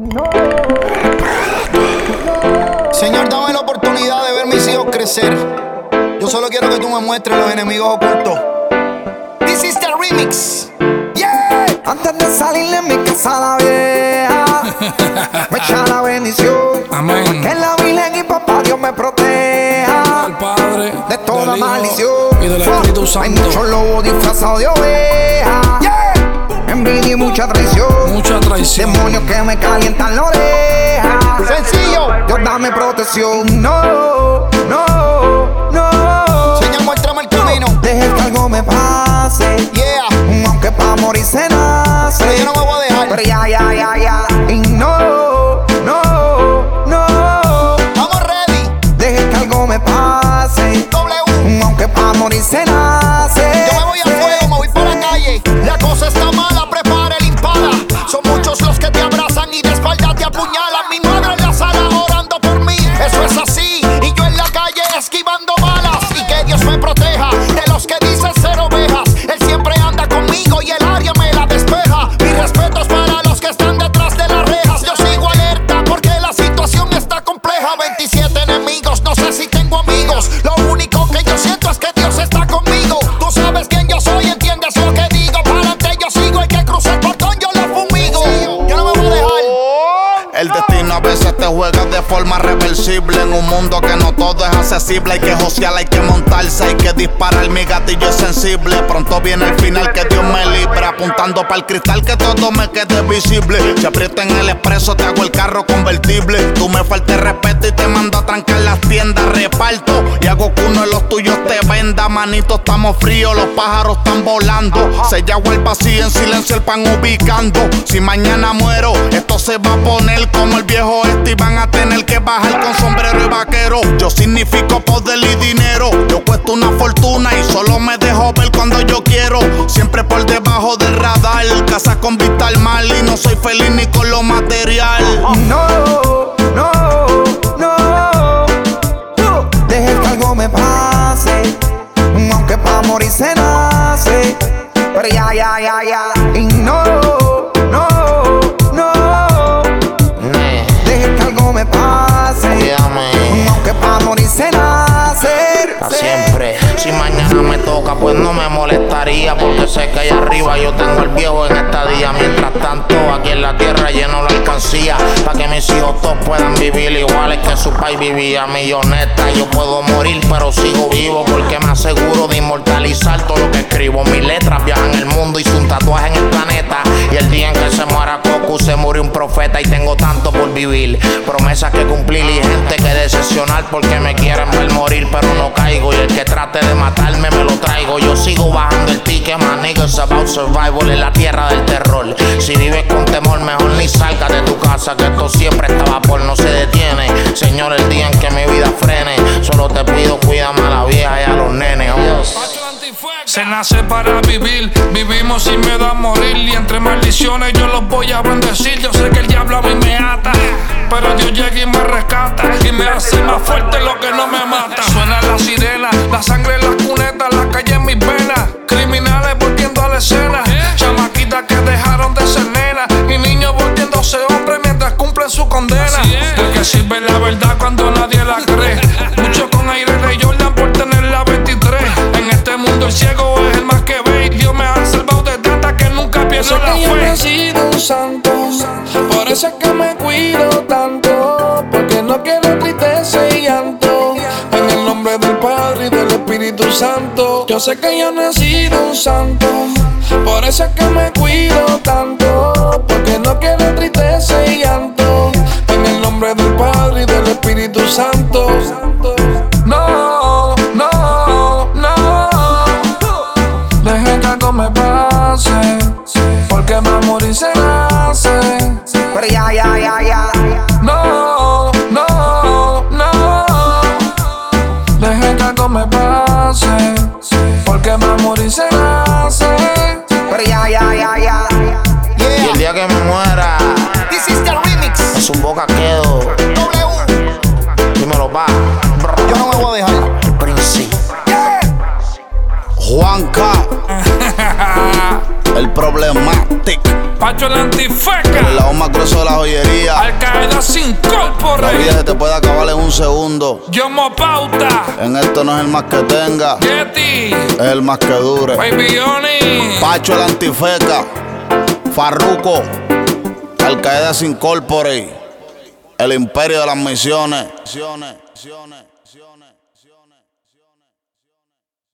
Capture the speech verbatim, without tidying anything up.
Señor, dame la oportunidad de ver mis hijos crecer. Yo solo quiero que tú me muestres los enemigos ocultos. This is the remix. Yeah. Antes de salir de mi casa la vieja, me echa la bendición. Amén. Que la Virgen y papá Dios me proteja Del Padre, de toda del Hijo maldición y del Espíritu Santo. Hay muchos lobos disfrazados de oveja, yeah. Envidia y mucha traición, mucha traición. demonios que me calientan la oreja. Sencillo. Dios dame protección. No, no, no. Señor, muéstrame el camino. Deje que algo me pase, Yeah. aunque pa' morir se nace. Pero yo no me voy a dejar. Pero ya, ya, ya, ya. Y no, no, no. Vamos ready. Deje que algo me pase, W. aunque pa' morir se nace. Yo me voy a fuego, me voy para la calle. La cosa está mala, prepara el impala. Son muchos los que te abrazan y de espalda te apuñalan. Mi madre en la sala orando por mí. Eso es así. Y yo en la calle esquivando balas. Y que Dios me proteja de los que dicen ser ovejas. Él siempre anda conmigo y el área me la despeja. Mis respetos para los que están detrás de las rejas. Yo sigo alerta porque la situación está compleja. veintisiete enemigos, no sé si tengo amigos. Lo único que yo siento es que Dios está conmigo. Tú sabes quién yo soy, entiendes lo que digo. Para adelante yo sigo, el que cruza el portón yo lo fumigo. Yo no me voy a dejar. El destino a veces te juega de forma reversible. En un mundo que no todo es accesible. Hay que josear, hay que montarse, hay que disparar. Mi gatillo es sensible. Pronto viene el final, que Dios me libre. Apuntando para el cristal, que todo me quede visible. Si aprieto en el expreso, te hago el carro convertible. Tú me faltes respeto y te mando a trancar las tiendas. Reparto y hago que uno de los tuyos te venda. Manito, estamos fríos, los pájaros están volando. Sellado el vacío, en silencio el pan ubicando. Si mañana muero, esto se va a poner como el viejo este y van a tener que bajar con sombrero y vaquero. Yo significo poder y dinero. Yo cuesto una fortuna y solo me dejo ver cuando yo quiero. Siempre por debajo del radar, casa con vista al mar y no soy feliz ni con lo material. No, no, no. Deje que algo me pase, aunque pa' morir se nace. Pero ya, ya, ya, ya. Y no, no, no. Deje que algo me pase, Cuídame, aunque pa' morir se nace. pa' siempre. Si mañana me toca, pues no me molestaría, porque sé que allá arriba yo tengo el viejo en estadía. Mientras tanto, aquí en la tierra lleno la alcancía, pa' que mis hijos todos puedan vivir iguales que su país vivía. Milloneta, yo puedo morir, pero sigo vivo, porque me aseguro de inmortalizar todo lo que escribo. Mis letras viajan el mundo, hice un tatuaje en el planeta. Y el día en que se muera Goku, se murió un profeta. Y tengo tanto por vivir, promesas que cumplir y gente que decepcionar, porque me quieren ver morir, pero no caigo. Y el que trate de matarme me lo traigo. Yo sigo bajando el ticket, my niggas about survival en la tierra del terror. Si vives con temor, mejor ni salgas de tu casa, que esto siempre estaba por no se detiene. Señor, el día en que mi vida frene, solo te pido cuídame a la vieja y a los nenes. Oh. Se nace para vivir, vivimos sin miedo a morir. Y entre maldiciones yo los voy a bendecir. Yo sé que el diablo a mí me ata, pero Dios llega y me rescata, y me hace más fuerte lo que no me mata. Suena la sirena, la sangre en las cunetas, la calle en mis venas. Criminales volviendo a la escena, chamaquitas que dejaron de ser nenas, y niños volviéndose hombres mientras cumplen su condena. ¿De qué sirve la verdad cuando nadie la cree? Muchos con aire de Jordan por tener la veintitrés. En este mundo el ciego es el más que ve, y Dios me ha salvado de tanta que nunca pierdo la fe. Yo he nacido un santo, por eso es que me cuido tanto, porque no quiero tristeza y llanto. En el nombre del Padre y del Espíritu Santo. Yo sé que yo he nacido un santo, por eso es que me cuido tanto, porque no quiero tristeza y llanto. En el nombre del Padre y del Espíritu Santo. No, no, no. Deje que algo me pase, porque me morir se nace. Pero ya, ya, ya, ya. No, no, no. Deje que algo me pase, porque me morir se nace. Pero ya, ya, ya, ya. Y el día que me muera, This is the remix. en su boca quedo. W. Dímelo, pa. Yo no me voy a dejar. El príncipe. Yeah. Juanca, el problemático. Pacho el antifeca, El lado más grueso de la joyería. Ey. vida se te puede acabar en un segundo. Yomo Pauta, En esto no es el más que tenga, Yeti, es el más que dure. Baby Oni. Pacho el antifeca, Farruko, Al Qaeda sin Corporate, el imperio de las misiones. Misiones, misiones, misiones.